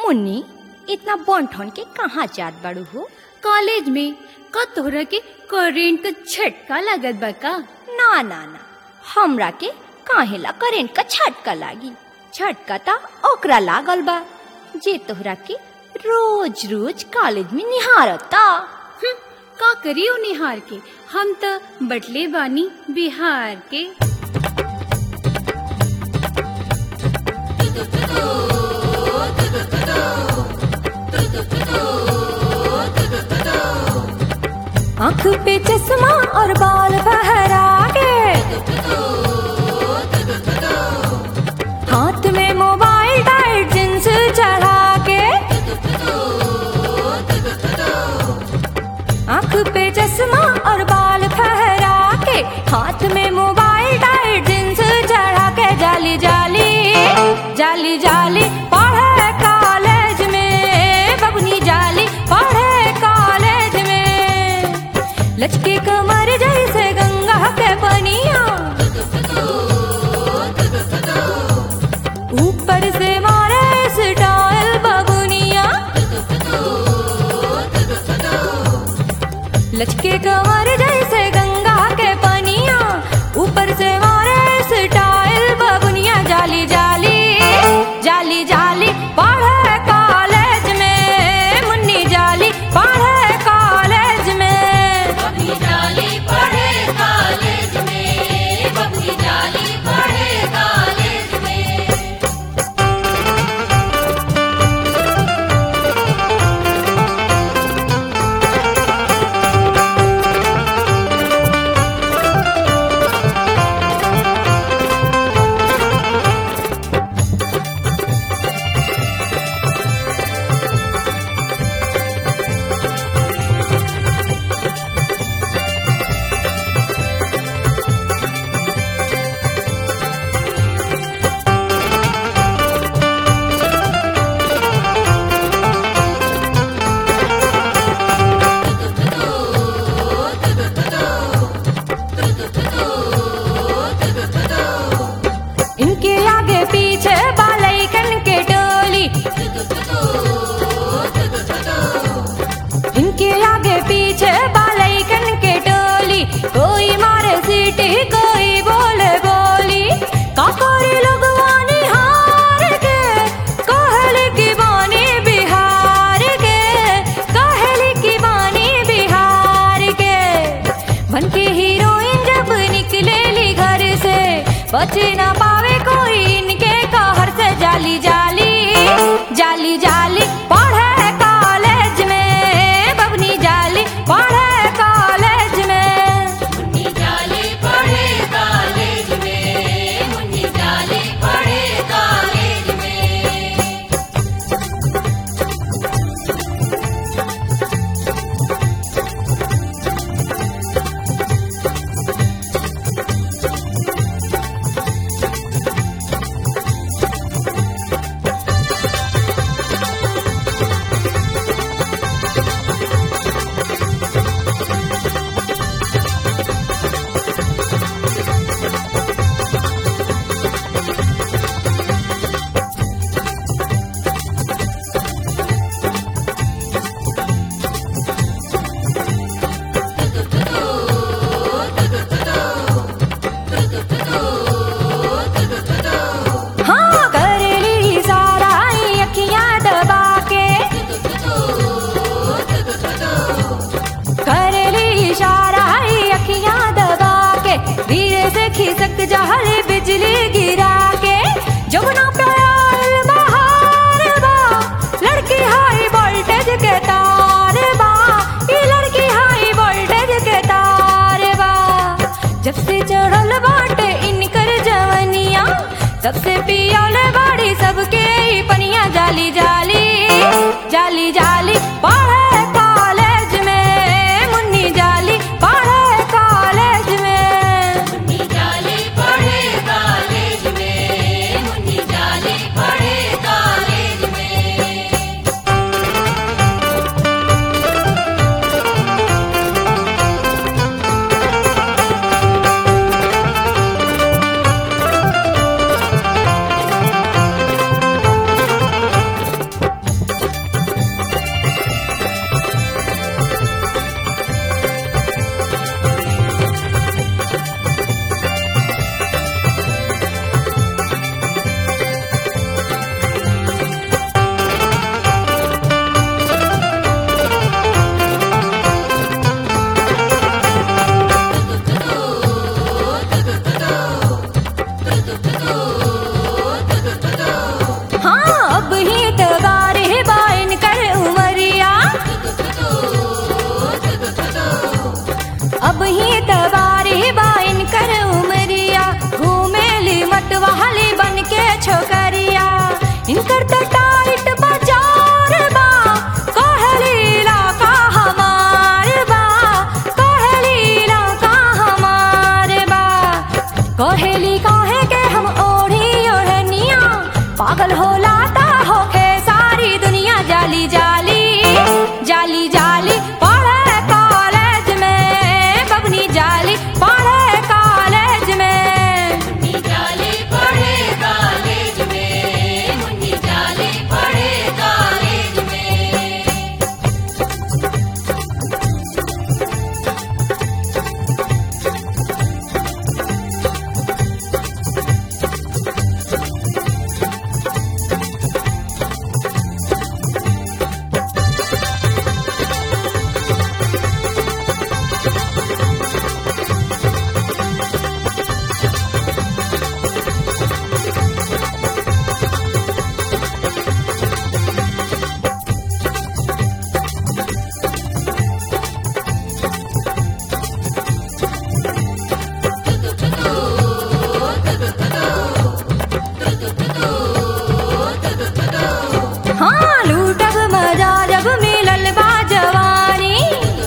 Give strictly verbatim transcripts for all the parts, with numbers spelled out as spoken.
मुन्नी इतना बंठन के कहाँ जात बाड़ू हो? कॉलेज में का तोहरा के करेंट का झटका लागत बा का? ना ना ना, हमरा के काहेला करेंट का झटका लागी। झटका ता ओकरा लागल बा जे तोहरा के रोज रोज कॉलेज में निहारता। हम्म, का करियो निहार के, हम त बटले बानी बिहार के। आँख पे चश्मा और बाल फहरा के, हाथ में मोबाइल टाइट जींस चढ़ा के। आँख पे चश्मा और बाल फहरा के, हाथ में मोबाइल टाइट जींस चढ़ा के। जाली जाली जाली जाली पढ़े कॉलेज में, बबनी जाली पढ़े कॉलेज में। लचके कमर जैसे गंगा के पनिया, ऊपर से मारे स्टाइल बबुनिया। लचके कमर जैसे गंगा के पनिया, ऊपर से मारे स्टाइल बबुनिया। जाली जाली जाली जाली पढ़े कॉलेज में, मुन्नी जाली पढ़े कॉलेज में। बबनी जाली पढ़े कॉलेज में, बबनी जाली पढ़े कॉलेज में। इनके आगे पीछे बालैकन के टोली, इनके आगे पीछे बालैकन के टोली। कोई मारे सीटी कोई बोले बोली, काकोरी लोगवानी हार के, कहली की बानी बिहार के, कहली की बानी बिहार के। बन के हीरोइन जब निकलेली घर से, बचे ना पावे कोई इनके कहर से। जाली जाली जाली जाली पढ़े कॉलेज में, बबनी जाली पढ़े कॉलेज में। मुन्नी जाली पढ़े कॉलेज में, मुन्नी जाली पढ़े कॉलेज में। ही तगार बाइन कर उमरिया, अब ही तगार बाइन कर उमरिया, घूमेली मतवाली बन के छोकरिया। इनकर तो टाइट बाजार बा, कोहलीला का हमार बा, कोहलीला का हमार बा। कोहली काहे के हम ओढ़ी ओढ़निया, पागल हो लाता होके सारी दुनिया। जाली जाली जाली जाली पढ़े कॉलेज में, बबनी जाली पढ़े कॉलेज में। मुन्नी जाली पढ़े कॉलेज में, मुन्नी जाली पढ़े कॉलेज में। हाँ लूटब मजा जब मिलल बा जवानी,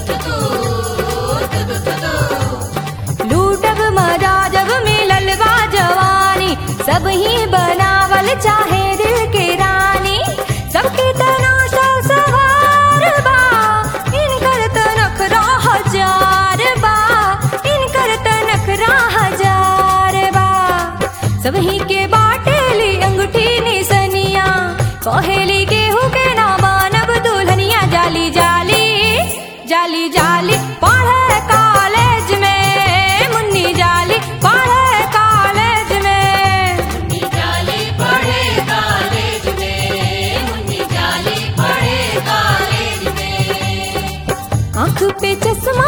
लूटब मजा जब मिलल बा जवानी। सब ही बनावल चाहे दिल के रानी, सबकी तनाशा सवार बा, इनकर तनखरा हजार बा, इनकर तनखरा हजार बा। सब ही के बाटेली अंगूठी निसनिया, कोहेली गेहूं के ना बनब दुल्हनिया। जाली जाली जाली जाली पढ़े कॉलेज में, मुन्नी जाली पढ़े कॉलेज में। मुन्नी जाली पढ़े कॉलेज में, मुन्नी जाली पढ़े कॉलेज में। आँख पे चश्मा